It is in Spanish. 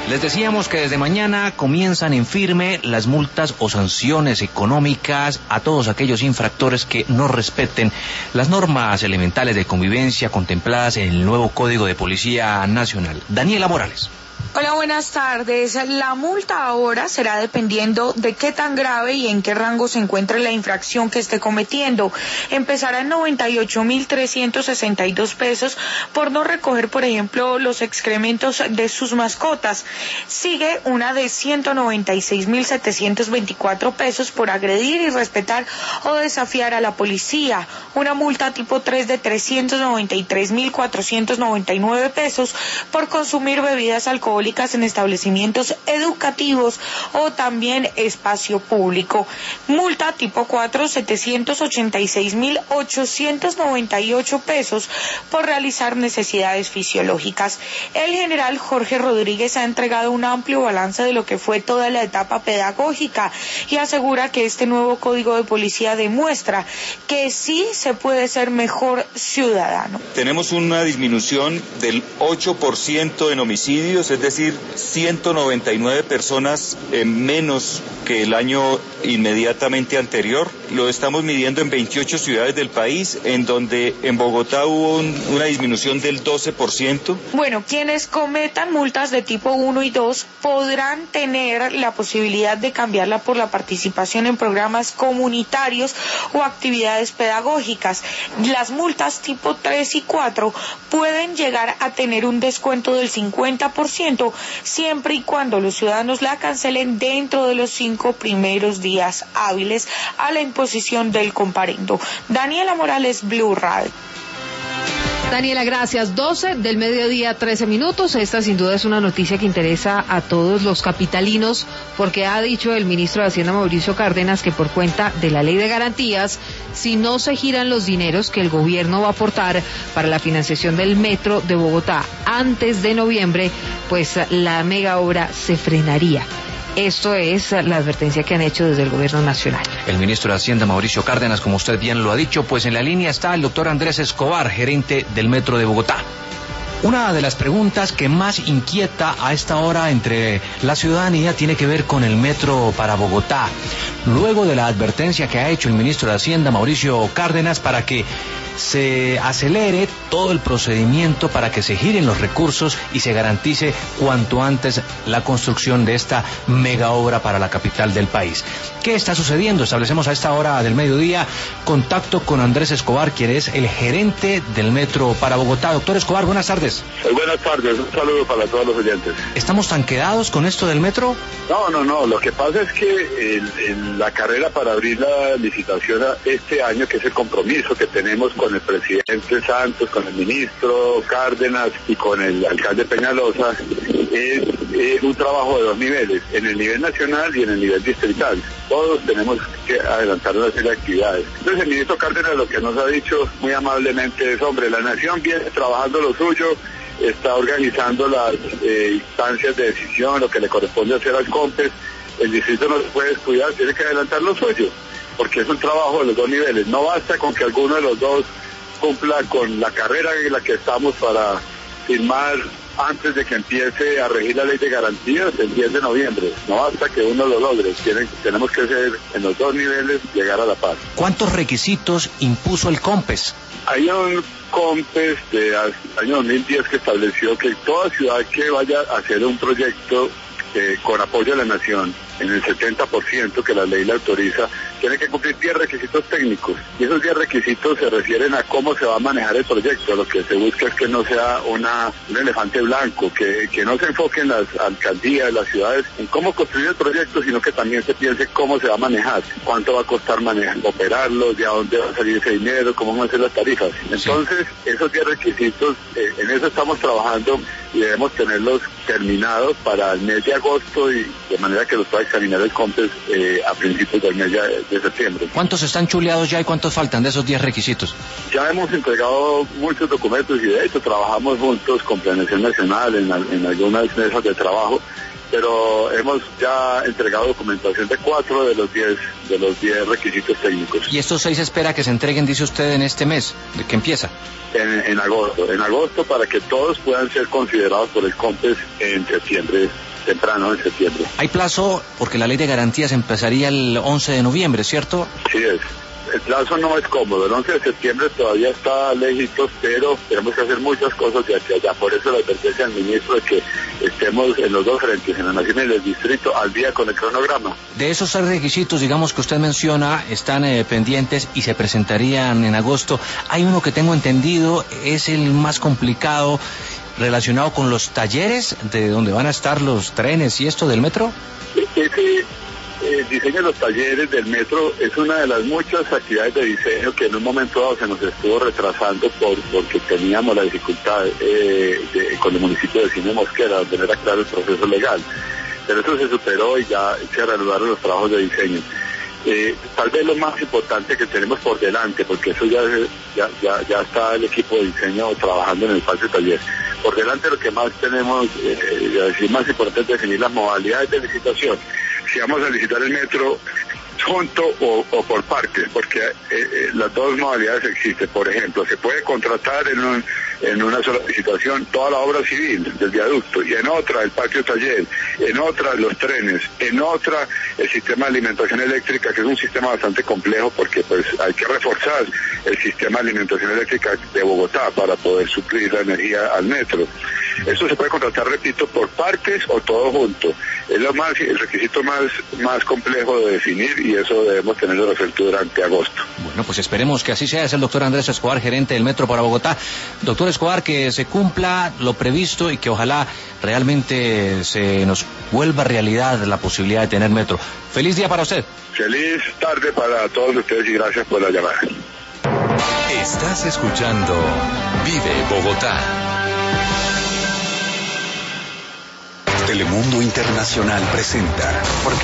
Les decíamos que desde mañana comienzan en firme las multas o sanciones económicas a todos aquellos infractores que no respeten las normas elementales de convivencia contempladas en el nuevo Código de Policía Nacional. Daniela Morales. Hola, buenas tardes. La multa ahora será dependiendo de qué tan grave y en qué rango se encuentre la infracción que esté cometiendo. Empezará en 98.362 pesos por no recoger, por ejemplo, los excrementos de sus mascotas. Sigue una de 196.724 pesos por agredir, irrespetar o desafiar a la policía. Una multa tipo 3 de 393.499 pesos por consumir bebidas alcohólicas en establecimientos educativos o también espacio público. Multa tipo 4, 786.898 pesos por realizar necesidades fisiológicas. El general Jorge Rodríguez ha entregado un amplio balance de lo que fue toda la etapa pedagógica y asegura que este nuevo Código de Policía demuestra que sí se puede ser mejor ciudadano. Tenemos una disminución del 8% en homicidios, es decir, 199 personas menos que el año inmediatamente anterior. Lo estamos midiendo en 28 ciudades del país, en donde en Bogotá hubo una disminución del 12%. Bueno, quienes cometan multas de tipo 1 y 2 podrán tener la posibilidad de cambiarla por la participación en programas comunitarios o actividades pedagógicas. Las multas tipo 3 y 4 pueden llegar a tener un descuento del 50%, siempre y cuando los ciudadanos la cancelen dentro de los 5 primeros días hábiles a la imposición del comparendo. Daniela Morales, Blue Radio. Daniela, gracias. 12 del mediodía, 13 minutos. Esta sin duda es una noticia que interesa a todos los capitalinos, porque ha dicho el ministro de Hacienda, Mauricio Cárdenas, que por cuenta de la ley de garantías, si no se giran los dineros que el gobierno va a aportar para la financiación del metro de Bogotá antes de noviembre, pues la mega obra se frenaría. Esto es la advertencia que han hecho desde el gobierno nacional. El ministro de Hacienda, Mauricio Cárdenas, como usted bien lo ha dicho, pues en la línea está el doctor Andrés Escobar, gerente del Metro de Bogotá. Una de las preguntas que más inquieta a esta hora entre la ciudadanía tiene que ver con el metro para Bogotá. Luego de la advertencia que ha hecho el ministro de Hacienda, Mauricio Cárdenas, para que se acelere todo el procedimiento para que se giren los recursos y se garantice cuanto antes la construcción de esta mega obra para la capital del país. ¿Qué está sucediendo? Establecemos a esta hora del mediodía contacto con Andrés Escobar, quien es el gerente del Metro para Bogotá. Doctor Escobar, buenas tardes. Buenas tardes, un saludo para todos los oyentes. ¿Estamos tan quedados con esto del metro? No, lo que pasa es que la carrera para abrir la licitación este año, que es el compromiso que tenemos con el presidente Santos, con el ministro Cárdenas y con el alcalde Peñalosa, es un trabajo de dos niveles, en el nivel nacional y en el nivel distrital. Todos tenemos que adelantar una serie de actividades. Entonces el ministro Cárdenas lo que nos ha dicho muy amablemente es, hombre, la nación viene trabajando lo suyo, está organizando las instancias de decisión, lo que le corresponde hacer al COMPES, el distrito no se puede descuidar, tiene que adelantar lo suyo, porque es un trabajo de los dos niveles. No basta con que alguno de los dos cumpla con la carrera en la que estamos para firmar antes de que empiece a regir la ley de garantías el 10 de noviembre. No basta que uno lo logre, tenemos que ser en los dos niveles, llegar a la paz. ¿Cuántos requisitos impuso el COMPES? Hay un COMPES de año 2010 que estableció que toda ciudad que vaya a hacer un proyecto con apoyo de la nación, en el 70% que la ley le autoriza, tiene que cumplir 10 requisitos técnicos. Y esos 10 requisitos se refieren a cómo se va a manejar el proyecto. Lo que se busca es que no sea un elefante blanco, que no se enfoque en las alcaldías, las ciudades, en cómo construir el proyecto, sino que también se piense cómo se va a manejar, cuánto va a costar operarlo, de a dónde va a salir ese dinero, cómo van a ser las tarifas. Entonces, esos 10 requisitos, en eso estamos trabajando y debemos tenerlos terminados para el mes de agosto, y de manera que los pueda examinar el COMPES a principios del mes de septiembre. ¿Cuántos están chuleados ya y cuántos faltan de esos 10 requisitos? Ya hemos entregado muchos documentos y de hecho trabajamos juntos con Planeación Nacional en algunas mesas de trabajo, pero hemos ya entregado documentación de 4 de los 10 requisitos técnicos. ¿Y estos 6 espera que se entreguen, dice usted, en este mes, de que empieza? En agosto para que todos puedan ser considerados por el COMPES en septiembre temprano en septiembre. Hay plazo porque la ley de garantías empezaría el 11 de noviembre, ¿cierto? Sí es. El plazo no es cómodo, el 11 de septiembre todavía está lejitos, pero tenemos que hacer muchas cosas de aquí a allá. Por eso la advertencia del ministro de que estemos en los dos frentes, en la nación y en el distrito, al día con el cronograma. De esos 3 requisitos, digamos, que usted menciona, están pendientes y se presentarían en agosto. Hay uno que tengo entendido, es el más complicado, relacionado con los talleres de donde van a estar los trenes y esto del metro. El diseño de los talleres del metro es una de las muchas actividades de diseño que en un momento dado se nos estuvo retrasando porque teníamos la dificultad con el municipio de Cine Mosquera de tener claro el proceso legal. Pero eso se superó y ya se reanudaron los trabajos de diseño. Tal vez lo más importante que tenemos por delante, porque eso ya está el equipo de diseño trabajando en el espacio taller. Por delante lo que más tenemos, más importante es definir las modalidades de licitación. Si vamos a licitar el metro junto o por partes, porque las dos modalidades existen. Por ejemplo, se puede contratar en una sola licitación toda la obra civil del viaducto, y en otra el patio taller, en otra los trenes, en otra el sistema de alimentación eléctrica, que es un sistema bastante complejo porque pues hay que reforzar el sistema de alimentación eléctrica de Bogotá para poder suplir la energía al metro. Eso se puede contratar, repito, por partes o todo junto. Es el requisito más complejo de definir, y eso debemos tenerlo resuelto durante agosto. Bueno, pues esperemos que así sea. Es el doctor Andrés Escobar, gerente del Metro para Bogotá. Doctor Escobar, que se cumpla lo previsto y que ojalá realmente se nos vuelva realidad la posibilidad de tener metro. Feliz día para usted. Feliz tarde para todos ustedes y gracias por la llamada. Estás escuchando Vive Bogotá. Telemundo Internacional presenta